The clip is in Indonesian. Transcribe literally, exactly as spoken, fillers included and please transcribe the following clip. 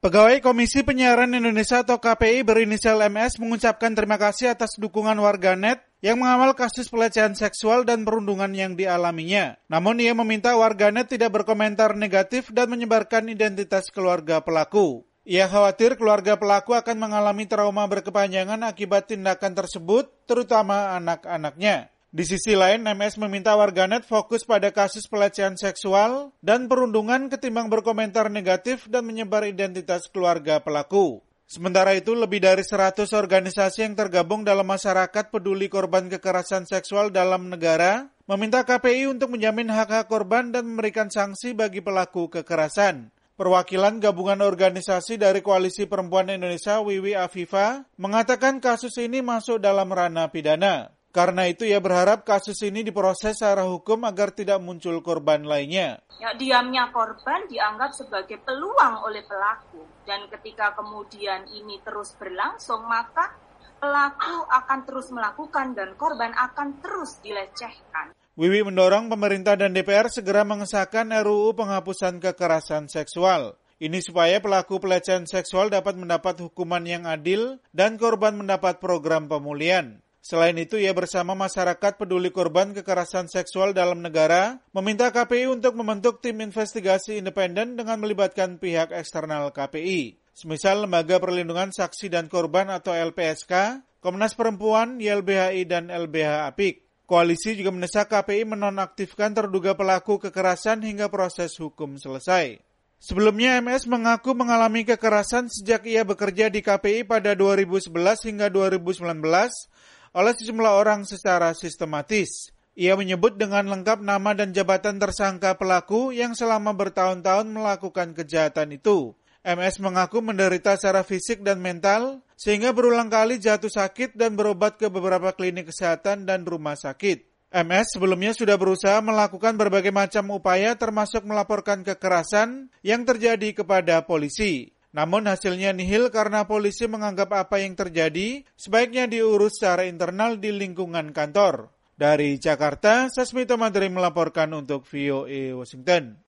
Pegawai Komisi Penyiaran Indonesia atau K P I berinisial M S mengucapkan terima kasih atas dukungan warganet yang mengawal kasus pelecehan seksual dan perundungan yang dialaminya. Namun ia meminta warganet tidak berkomentar negatif dan menyebarkan identitas keluarga pelaku. Ia khawatir keluarga pelaku akan mengalami trauma berkepanjangan akibat tindakan tersebut, terutama anak-anaknya. Di sisi lain, M S meminta warganet fokus pada kasus pelecehan seksual dan perundungan ketimbang berkomentar negatif dan menyebar identitas keluarga pelaku. Sementara itu, lebih dari seratus organisasi yang tergabung dalam masyarakat peduli korban kekerasan seksual dalam negara meminta K P I untuk menjamin hak-hak korban dan memberikan sanksi bagi pelaku kekerasan. Perwakilan gabungan organisasi dari Koalisi Perempuan Indonesia, Wiwi Afifa, mengatakan kasus ini masuk dalam ranah pidana. Karena itu ia berharap kasus ini diproses secara hukum agar tidak muncul korban lainnya. Ya, diamnya korban dianggap sebagai peluang oleh pelaku. Dan ketika kemudian ini terus berlangsung, maka pelaku akan terus melakukan dan korban akan terus dilecehkan. Wiwi mendorong pemerintah dan D P R segera mengesahkan R U U penghapusan kekerasan seksual. Ini supaya pelaku pelecehan seksual dapat mendapat hukuman yang adil dan korban mendapat program pemulihan. Selain itu, ia bersama masyarakat peduli korban kekerasan seksual dalam negara meminta K P I untuk membentuk tim investigasi independen dengan melibatkan pihak eksternal K P I. Semisal Lembaga Perlindungan Saksi dan Korban atau L P S K, Komnas Perempuan, Y L B H I, dan L B H Apik. Koalisi juga mendesak K P I menonaktifkan terduga pelaku kekerasan hingga proses hukum selesai. Sebelumnya, M S mengaku mengalami kekerasan sejak ia bekerja di K P I pada dua ribu sebelas hingga dua ribu sembilan belas oleh sejumlah orang secara sistematis. Ia menyebut dengan lengkap nama dan jabatan tersangka pelaku yang selama bertahun-tahun melakukan kejahatan itu. M S mengaku menderita secara fisik dan mental, sehingga berulang kali jatuh sakit dan berobat ke beberapa klinik kesehatan dan rumah sakit. M S sebelumnya sudah berusaha melakukan berbagai macam upaya termasuk melaporkan kekerasan yang terjadi kepada polisi. Namun hasilnya nihil karena polisi menganggap apa yang terjadi sebaiknya diurus secara internal di lingkungan kantor. Dari Jakarta, Sasmito Madri melaporkan untuk V O A Washington.